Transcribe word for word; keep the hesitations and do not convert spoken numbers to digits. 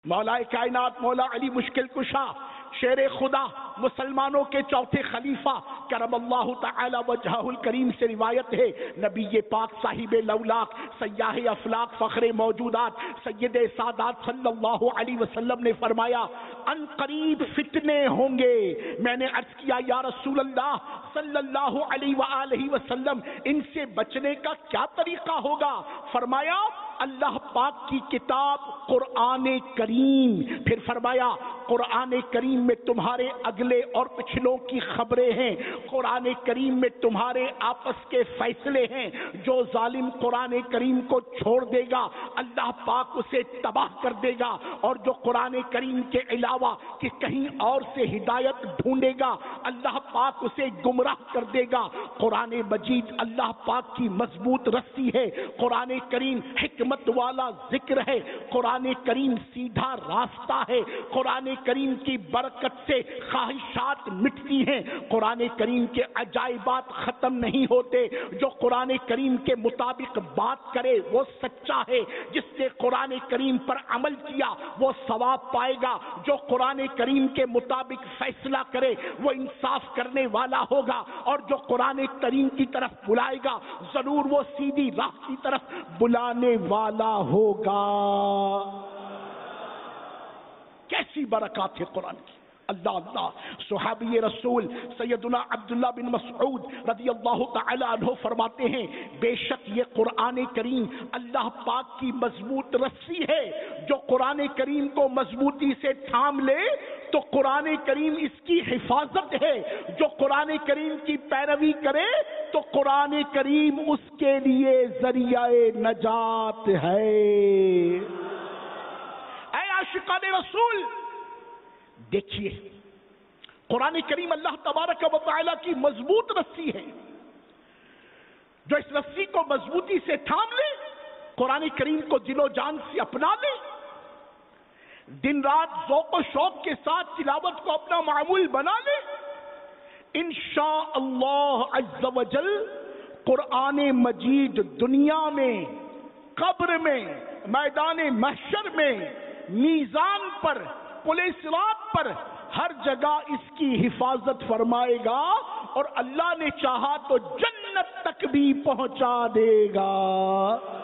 مولا کائنات مولا علی مشکل کشا شیر خدا مسلمانوں کے چوتھے خلیفہ کرم اللہ تعالی وجہہ الکریم سے روایت ہے، نبی پاک صاحب لولاک سیاح افلاق فخر موجودات سید سادات صلی اللہ علیہ وسلم نے فرمایا ان قریب فتنے ہوں گے۔ میں نے عرض کیا یا رسول اللہ صلی اللہ علیہ وآلہ وسلم ان سے بچنے کا کیا طریقہ ہوگا؟ فرمایا اللہ پاک کی کتاب قرآن کریم، پھر فرمایا قرآن کریم میں تمہارے اگلے اور پچھلوں کی خبریں ہیں، قرآن کریم میں تمہارے آپس کے فیصلے ہیں، جو ظالم قرآن کریم کو چھوڑ دے گا اللہ پاک اسے تباہ کر دے گا، اور جو قرآن کریم کے علاوہ کہ کہیں اور سے ہدایت ڈھونڈے گا اللہ پاک اسے گمراہ کر دے گا۔ قرآن مجید اللہ پاک کی مضبوط رسی ہے، قرآن کریم حکمت والا ذکر ہے، قرآن کریم سیدھا راستہ ہے، قرآن کریم کی برکت سے خواہشات مٹتی ہیں، قرآن کریم کے عجائبات ختم نہیں ہوتے۔ جو قرآن کریم کے مطابق بات کرے وہ سچا ہے، جس نے قرآن کریم پر عمل کیا وہ ثواب پائے گا، جو قرآن کریم کے مطابق فیصلہ کرے وہ انصاف کرنے والا ہوگا، اور جو قرآن کریم کی طرف بلائے گا ضرور وہ سیدھی راہ کی طرف بلانے والا ہوگا۔ کیسی برکات ہے قرآن کی، اللہ اللہ۔ صحابی رسول سیدنا عبداللہ بن مسعود رضی اللہ تعالی عنہ فرماتے ہیں بے شک یہ قرآن کریم اللہ پاک کی مضبوط رسی ہے، جو قرآن کریم کو مضبوطی سے تھام لے تو قرآن کریم اس کی حفاظت ہے، جو قرآن کریم کی پیروی کرے تو قرآن کریم اس کے لیے ذریعہ نجات ہے۔ اے عاشقان رسول دیکھیے قرآن کریم اللہ تبارک و تعالی کی مضبوط رسی ہے، جو اس رسی کو مضبوطی سے تھام لے قرآن کریم کو دل و جان سے اپنا لے، دن رات ذوق و شوق کے ساتھ تلاوت کو اپنا معمول بنا لے، انشاءاللہ عز و جل قرآن مجید دنیا میں، قبر میں، میدان محشر میں، میزان پر، پل صراط پر، ہر جگہ اس کی حفاظت فرمائے گا، اور اللہ نے چاہا تو جنت تک بھی پہنچا دے گا۔